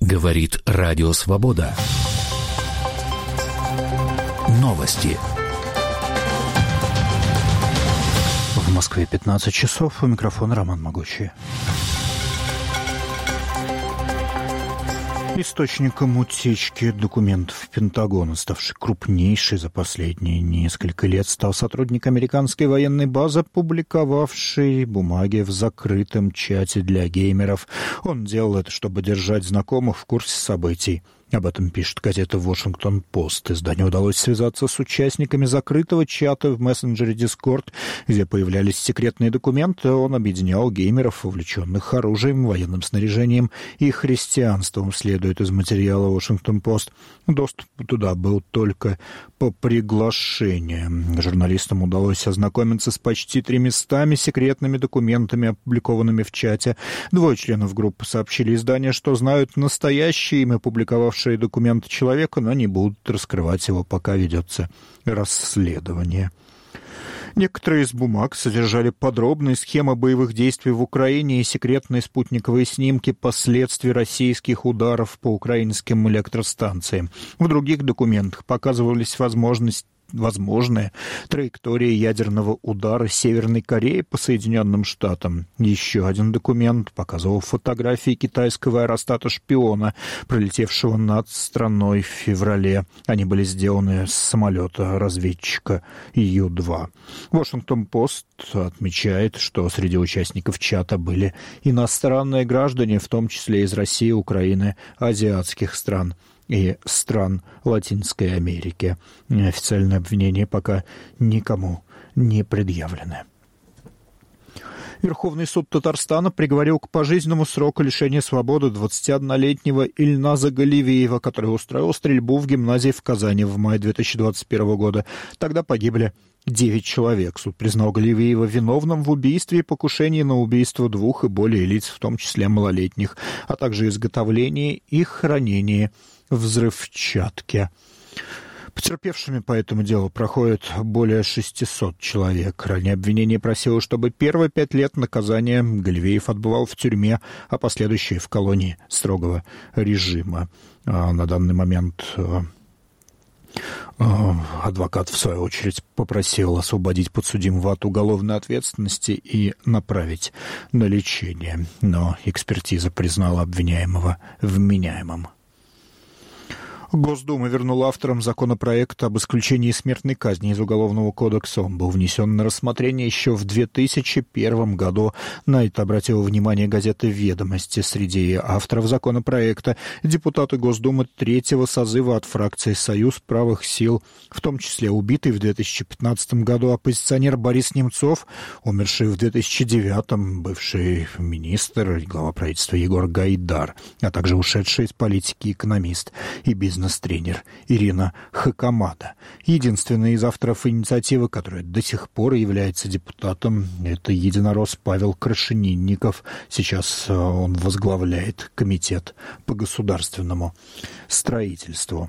Говорит Радио Свобода. Новости. В Москве 15 часов. У микрофона Роман Могучий. Источником утечки документов Пентагона, ставший крупнейшей за последние несколько лет, стал сотрудник американской военной базы, публиковавший бумаги в закрытом чате для геймеров. Он делал это, чтобы держать знакомых в курсе событий. Об этом пишет газета «Вашингтон-Пост». Изданию удалось связаться с участниками закрытого чата в мессенджере Discord, где появлялись секретные документы. Он объединял геймеров, увлеченных оружием, военным снаряжением и христианством, следует из материала «Вашингтон-Пост». Доступ туда был только по приглашению. Журналистам удалось ознакомиться с почти 300 секретными документами, опубликованными в чате. 2 членов группы сообщили изданию, что знают настоящее имя публиковавшего документы человека, но не будут раскрывать его, пока ведется расследование. Некоторые из бумаг содержали подробные схемы боевых действий в Украине и секретные спутниковые снимки последствий российских ударов по украинским электростанциям. В других документах показывались возможная траектория ядерного удара Северной Кореи по Соединенным Штатам. Еще один документ показывал фотографии китайского аэростата-шпиона, пролетевшего над страной в феврале. Они были сделаны с самолета-разведчика Ю-2. Вашингтон-Пост отмечает, что среди участников чата были иностранные граждане, в том числе из России, Украины, азиатских стран и стран Латинской Америки. Официальные обвинения пока никому не предъявлены. Верховный суд Татарстана приговорил к пожизненному сроку лишения свободы 21-летнего Ильназа Галевеева, который устроил стрельбу в гимназии в Казани в мае 2021 года. Тогда погибли 9 человек. Суд признал Галевеева виновным в убийстве и покушении на убийство 2 и более лиц, в том числе малолетних, а также изготовлении и хранении взрывчатки. Потерпевшими по этому делу проходит более 600 человек. Ранее обвинение просило, чтобы первые 5 лет наказания Галевеев отбывал в тюрьме, а последующие в колонии строгого режима. На данный момент адвокат, в свою очередь, попросил освободить подсудимого от уголовной ответственности и направить на лечение. Но экспертиза признала обвиняемого вменяемым. Госдума вернула авторам законопроекта об исключении смертной казни из Уголовного кодекса. Он был внесен на рассмотрение еще в 2001 году. На это обратила внимание газета «Ведомости». Среди авторов законопроекта депутаты Госдумы 3-го созыва от фракции «Союз правых сил», в том числе убитый в 2015 году оппозиционер Борис Немцов, умерший в 2009-м бывший министр и глава правительства Егор Гайдар, а также ушедший из политики экономист и бизнес-тренер Ирина Хакамада. Единственный из авторов инициативы, который до сих пор является депутатом, это единорос Павел Крашенинников. Сейчас он возглавляет комитет по государственному строительству.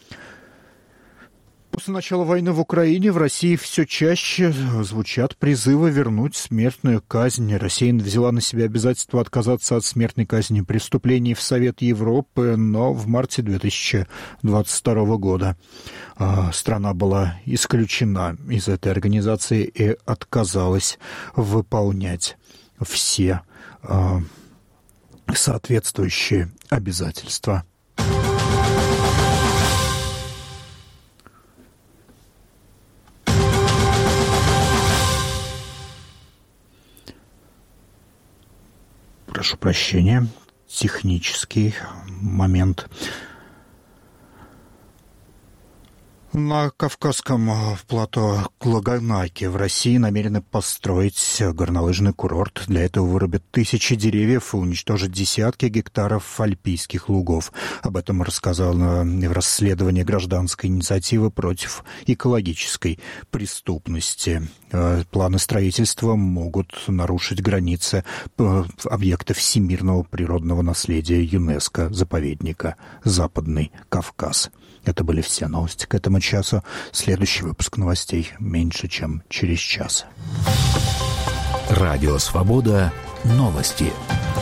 После начала войны в Украине в России все чаще звучат призывы вернуть смертную казнь. Россия взяла на себя обязательство отказаться от смертной казни преступлений в Совет Европы, но в марте 2022 года страна была исключена из этой организации и отказалась выполнять все соответствующие обязательства. Прошу прощения, технический момент. На Кавказском плато Лаганаки в России намерены построить горнолыжный курорт. Для этого вырубят тысячи деревьев и уничтожат десятки гектаров альпийских лугов. Об этом рассказано в расследовании гражданской инициативы против экологической преступности. Планы строительства могут нарушить границы объекта всемирного природного наследия ЮНЕСКО, заповедника Западный Кавказ. Это были все новости к этому часу. Следующий выпуск новостей меньше, чем через час. Радио «Свобода». Новости.